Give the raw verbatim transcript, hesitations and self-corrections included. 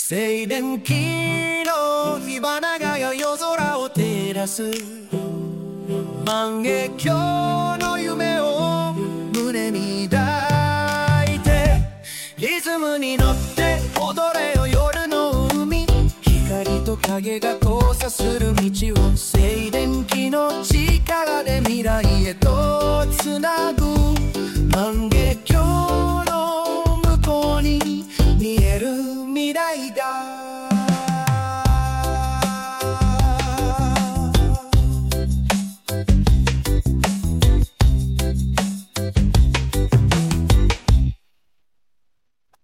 静電気の火花が夜空を照らす。万華鏡の夢を胸に抱いて、リズムに乗って踊れよ夜の海。光と影が交差する道を静電気の力で未来へと